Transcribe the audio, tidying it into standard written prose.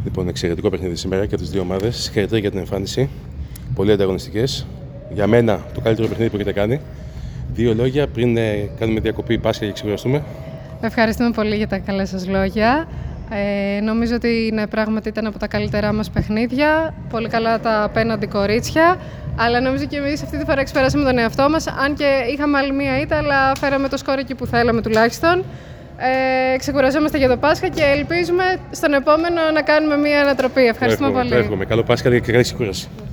Λοιπόν, εξαιρετικό παιχνίδι σήμερα και από τις δύο ομάδες. Συγχαρητήρια για την εμφάνιση. Πολύ ανταγωνιστικές. Για μένα, το καλύτερο παιχνίδι που έχετε κάνει. Δύο λόγια πριν κάνουμε διακοπή Πάσχα και ξεκουραστούμε. Ευχαριστούμε πολύ για τα καλά σας λόγια. Νομίζω ότι πράγματι ήταν από τα καλύτερά μας παιχνίδια. Πολύ καλά τα απέναντι κορίτσια. Αλλά νομίζω και εμείς αυτή τη φορά εξπεράσαμε τον εαυτό μας. Αν και είχαμε άλλη μία ήττα, αλλά φέραμε το σκόρ εκεί που θέλαμε τουλάχιστον. Ξεκουραζόμαστε για το Πάσχα και ελπίζουμε στον επόμενο να κάνουμε μία ανατροπή. Ευχαριστούμε πολύ. Καλό Πάσχα και καλή ξεκούραση.